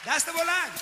دست بلند.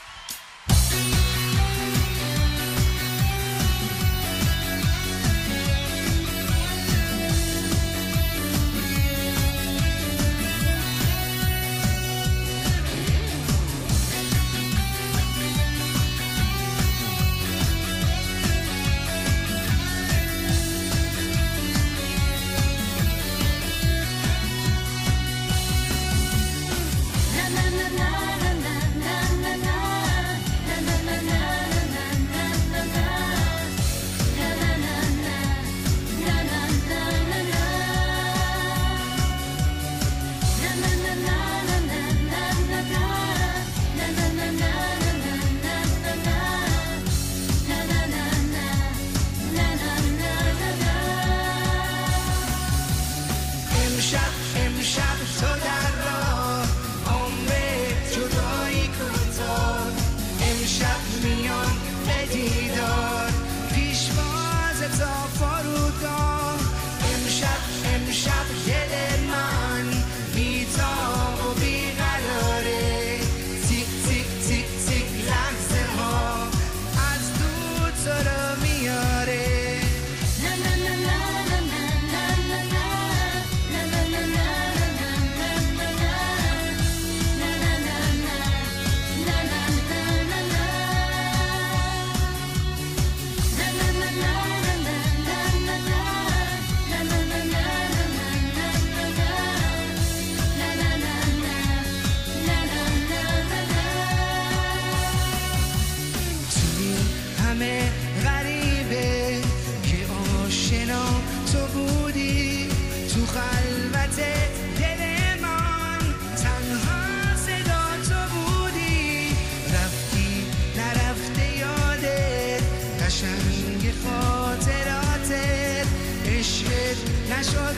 نشد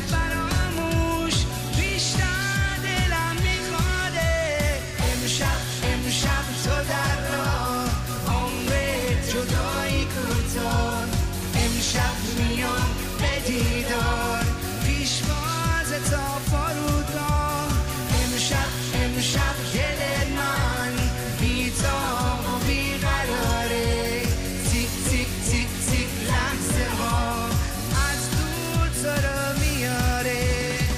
فراموش بیشتر دلم میخواده امشب تو در راه عمرت جدایی کوتاه امشب میام به دیدار پیشواز تا فرودگاه امشب دل من بی‌تاب و بیقراره تیک تیک تیک تیک لحظه ها از دور تو رو میاره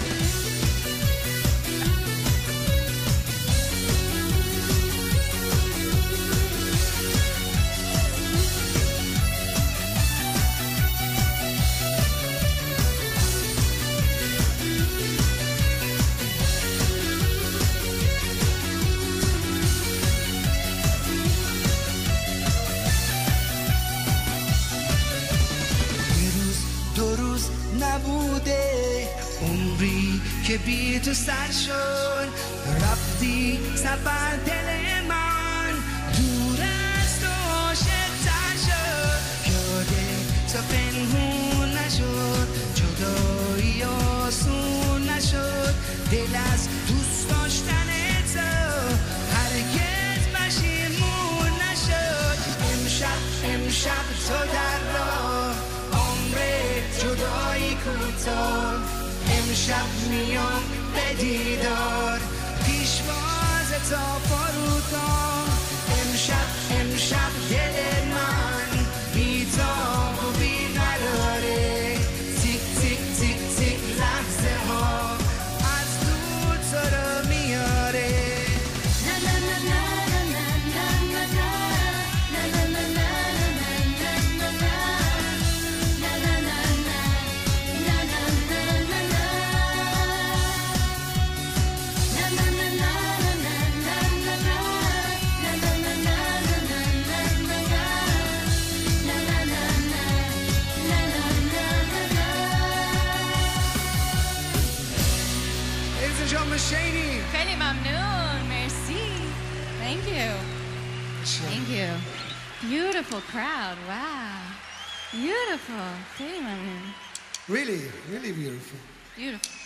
نبوده عمری که بی تو سر شد رفتی سفر دل من دور از تو عاشق‌تر شد یاد تو پنهون نشد جدایی آسون نشد دل از دوست داشتن تو هرگز پشیمون نشد امشب تو در راه جدایی کوتاه امشب میام به دیدار پیشواز تا فرودگاه امشب دل من بی‌تاب و بیقراره تیک تیک تیک تیک لحظه ها از دور تو رو میاره شینی خیلی ممنون مرسی thank you thank you beautiful crowd wow beautiful خیلی ممنون really beautiful beautiful